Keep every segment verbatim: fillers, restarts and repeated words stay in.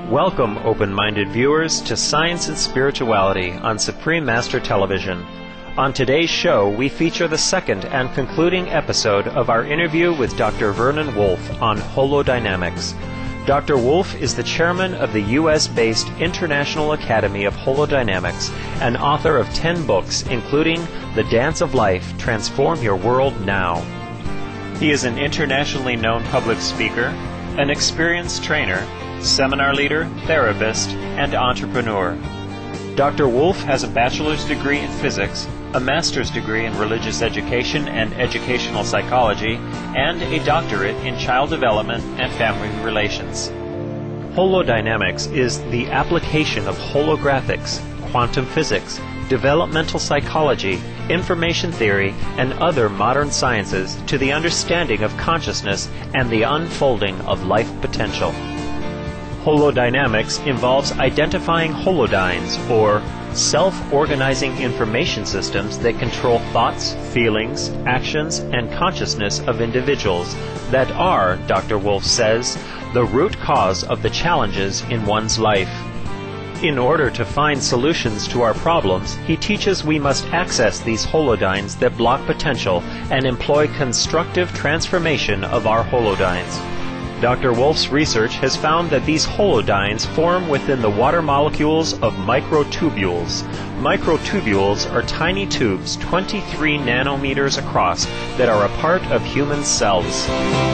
Welcome, open-minded viewers, to Science and Spirituality on Supreme Master Television. On today's show, we feature the second and concluding episode of our interview with Doctor Vernon Wolfe on holodynamics. Doctor Wolfe is the chairman of the U S-based International Academy of Holodynamics and author of ten books, including The Dance of Life, Transform Your World Now. He is an internationally known public speaker, an experienced trainer, seminar leader, therapist, and entrepreneur. Doctor Wolfe has a bachelor's degree in physics, a master's degree in religious education and educational psychology, and a doctorate in child development and family relations. Holodynamics is the application of holographics, quantum physics, developmental psychology, information theory, and other modern sciences to the understanding of consciousness and the unfolding of life potential. Holodynamics involves identifying holodynes, or self-organizing information systems that control thoughts, feelings, actions, and consciousness of individuals that are, Doctor Wolfe says, the root cause of the challenges in one's life. In order to find solutions to our problems, he teaches we must access these holodynes that block potential and employ constructive transformation of our holodynes. Doctor Wolfe's research has found that these holodynes form within the water molecules of microtubules. Microtubules are tiny tubes twenty-three nanometers across that are a part of human cells.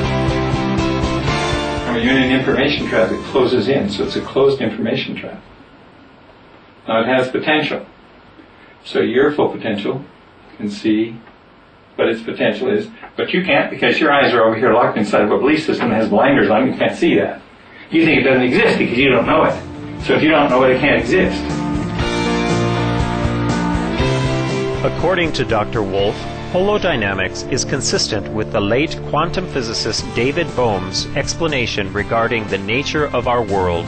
When you're in an information trap, it closes in, so it's a closed information trap. Now it has potential. So your full potential can see what its potential is, but you can't because your eyes are over here locked inside of a belief system that has blinders on. You can't see that. You think it doesn't exist because you don't know it. So if you don't know it, it can't exist. According to Doctor Wolfe, holodynamics is consistent with the late quantum physicist David Bohm's explanation regarding the nature of our world.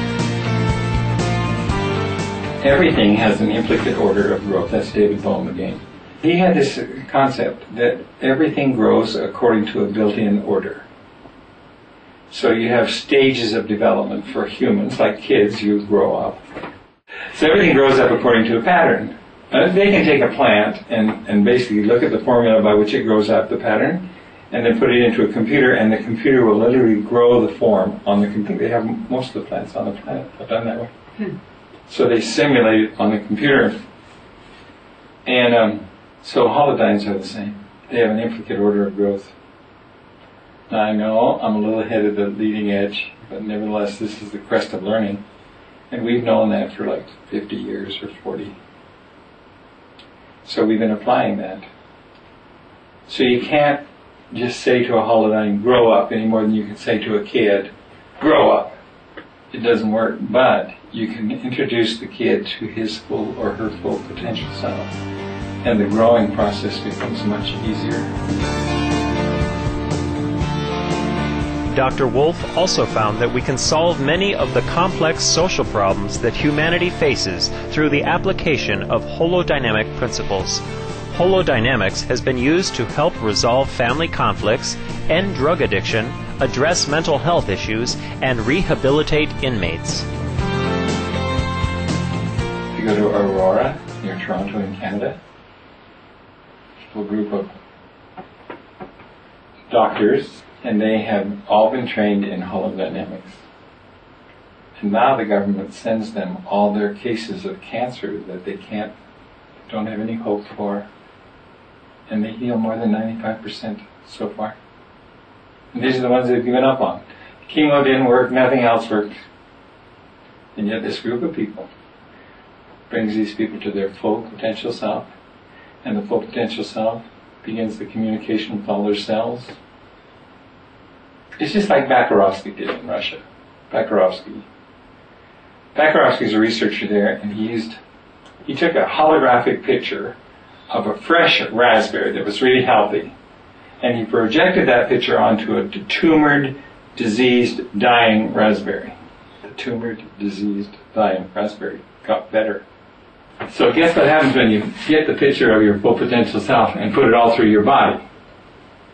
Everything has an implicate order of growth. That's David Bohm again. He had this concept that everything grows according to a built-in order. So you have stages of development for humans, like kids, you grow up. So everything grows up according to a pattern. Uh, they can take a plant and, and basically look at the formula by which it grows up the pattern, and then put it into a computer, and the computer will literally grow the form on the computer. They have most of the plants on the planet are done that way. Hmm. So they simulate it on the computer. And um, so holodynes are the same. They have an implicate order of growth. Now I know I'm a little ahead of the leading edge, but nevertheless this is the crest of learning. And we've known that for like fifty years or forty. So we've been applying that. So you can't just say to a holodyne, grow up, any more than you can say to a kid, grow up. It doesn't work, but you can introduce the kid to his full or her full potential self, and the growing process becomes much easier. Doctor Wolfe also found that we can solve many of the complex social problems that humanity faces through the application of holodynamic principles. Holodynamics has been used to help resolve family conflicts, end drug addiction, address mental health issues, and rehabilitate inmates. If you go to Aurora, near Toronto in Canada, a group of doctors, and they have all been trained in holodynamics. And now the government sends them all their cases of cancer that they can't, don't have any hope for, and they heal more than ninety-five percent so far. And these are the ones they've given up on. Chemo didn't work, nothing else worked. And yet this group of people brings these people to their full potential self, and the full potential self begins the communication with all their cells. It's just like Bakarovsky did in Russia. Bakarovsky. Bakarovsky's a researcher there, and he used, he took a holographic picture of a fresh raspberry that was really healthy, and he projected that picture onto a tumored, diseased, dying raspberry. The tumored, diseased, dying raspberry got better. So guess what happens when you get the picture of your full potential self and put it all through your body?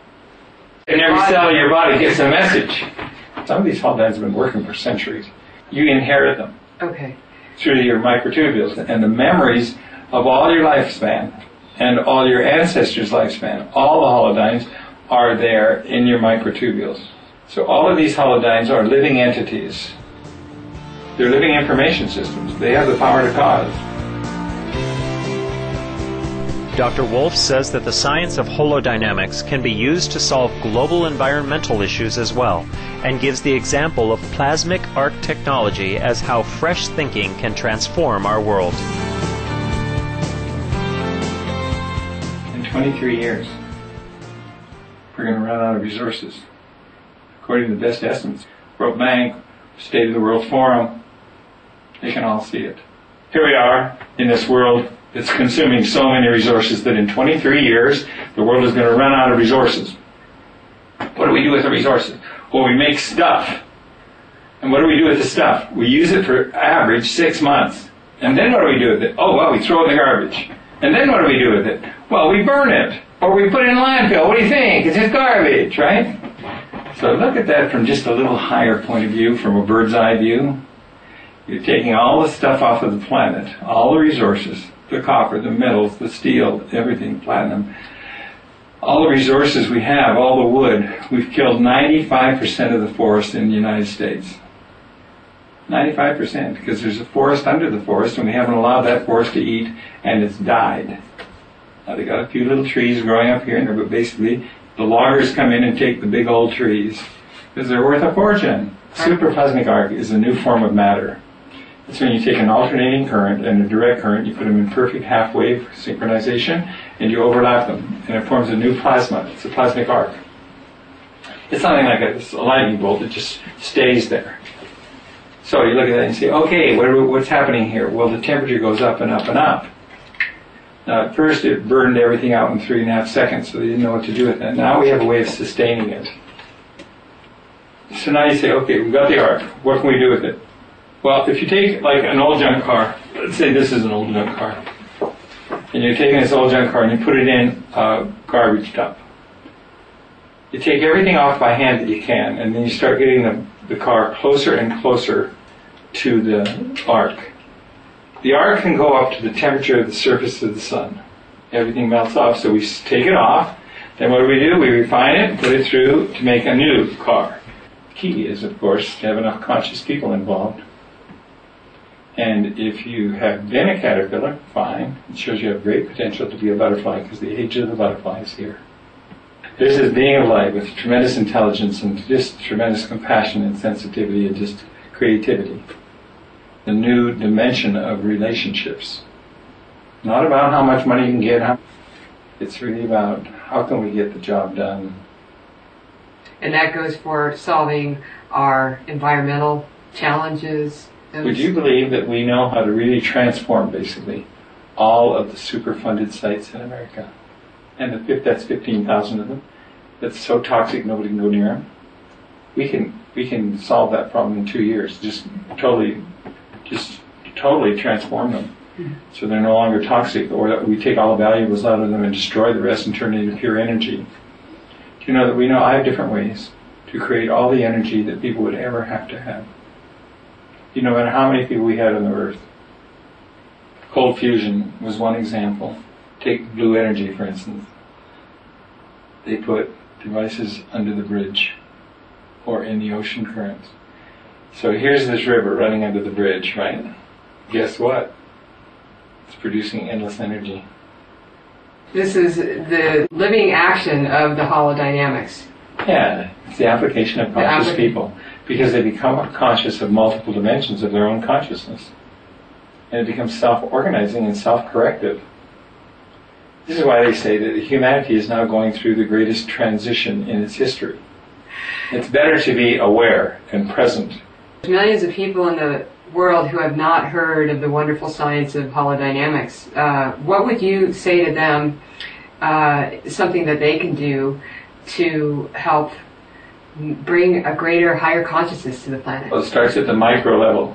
And every cell of your body gets a message. Some of these holodynes have been working for centuries. You inherit them. Okay. Through your microtubules. And the memories of all your lifespan and all your ancestors' lifespan, all the holodynes are there in your microtubules. So all of these holodynes are living entities. They're living information systems. They have the power to cause. Doctor Wolf says that the science of holodynamics can be used to solve global environmental issues as well, and gives the example of plasmic arc technology as how fresh thinking can transform our world. In twenty-three years, we're going to run out of resources. According to the best estimates, World Bank, State of the World Forum, they can all see it. Here we are in this world that's consuming so many resources that in twenty-three years, the world is going to run out of resources. What do we do with the resources? Well, we make stuff. And what do we do with the stuff? We use it for average six months. And then what do we do with it? Oh, well, we throw it in the garbage. And then what do we do with it? Well, we burn it. Or we put it in a landfill. What do you think? It's just garbage, right? So look at that from just a little higher point of view, from a bird's eye view. You're taking all the stuff off of the planet, all the resources, the copper, the metals, the steel, everything, platinum. All the resources we have, all the wood, we've killed ninety-five percent of the forest in the United States. ninety-five percent, because there's a forest under the forest, and we haven't allowed that forest to eat, and it's died. Now they got a few little trees growing up here and there, but basically the loggers come in and take the big old trees, because they're worth a fortune. Superplasmic arc is a new form of matter. It's when you take an alternating current and a direct current, you put them in perfect half-wave synchronization, and you overlap them, and it forms a new plasma. It's a plasmic arc. It's something like a, a lightning bolt. It just stays there. So you look at that and say, okay, what are, what's happening here? Well, the temperature goes up and up and up. Now, at first, it burned everything out in three and a half seconds, so they didn't know what to do with it. Now we have a way of sustaining it. So now you say, okay, we've got the arc. What can we do with it? Well, if you take like an old junk car, let's say this is an old junk car, and you're taking this old junk car and you put it in a garbage dump. You take everything off by hand that you can, and then you start getting the, the car closer and closer to the arc. The arc can go up to the temperature of the surface of the sun. Everything melts off, so we take it off. Then what do we do? We refine it and put it through to make a new car. The key is, of course, to have enough conscious people involved. And if you have been a caterpillar, fine. It shows you have great potential to be a butterfly, because the age of the butterfly is here. This is being of light with tremendous intelligence and just tremendous compassion and sensitivity and just creativity. The new dimension of relationships. Not about how much money you can get. It's really about how can we get the job done. And that goes for solving our environmental challenges. Those. Would you believe that we know how to really transform, basically, all of the Superfunded sites in America? And the fifth, that's fifteen thousand of them. That's so toxic nobody can go near them. We can we can solve that problem in two years. Just totally, just totally transform them, mm-hmm. so they're no longer toxic, or that we take all the valuables out of them and destroy the rest and turn it into pure energy. Do you know that we know I have different ways to create all the energy that people would ever have to have? You know, no matter how many people we had on the earth. Cold fusion was one example. Take blue energy, for instance. They put devices under the bridge or in the ocean currents. So here's this river running under the bridge, right? Guess what? It's producing endless energy. This is the living action of the holodynamics. Yeah, it's the application of conscious people. Because they become conscious of multiple dimensions of their own consciousness. And it becomes self-organizing and self-corrective. This is why they say that humanity is now going through the greatest transition in its history. It's better to be aware and present. There's millions of people in the world who have not heard of the wonderful science of holodynamics. Uh, what would you say to them, uh, something that they can do to help bring a greater, higher consciousness to the planet? Well, it starts at the micro level.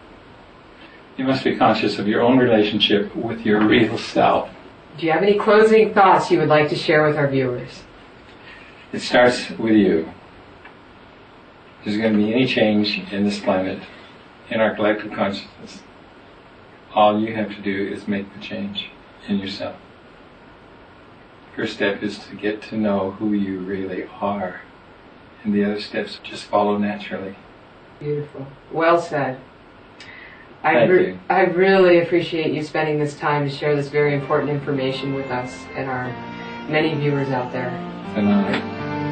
You must be conscious of your own relationship with your real self. Do you have any closing thoughts you would like to share with our viewers? It starts with you. If there's going to be any change in this planet, in our collective consciousness, all you have to do is make the change in yourself. First step is to get to know who you really are, and the other steps just follow naturally. Beautiful. Well said. I, Thank re- you. I really appreciate you spending this time to share this very important information with us and our many viewers out there. And I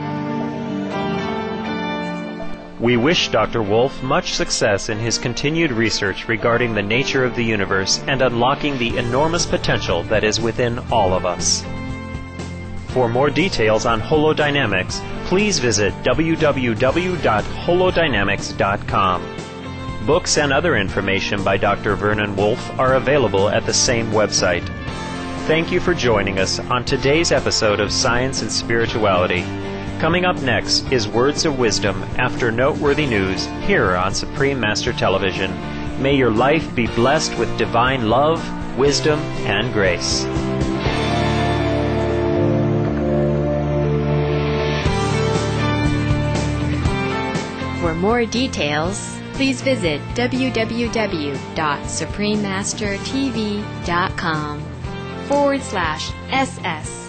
We wish Doctor Wolf much success in his continued research regarding the nature of the universe and unlocking the enormous potential that is within all of us. For more details on holodynamics, please visit w w w dot holodynamics dot com. Books and other information by Doctor Vernon Wolf are available at the same website. Thank you for joining us on today's episode of Science and Spirituality. Coming up next is Words of Wisdom after noteworthy news here on Supreme Master Television. May your life be blessed with divine love, wisdom, and grace. For more details, please visit w w w dot supreme master t v dot com forward slash S S.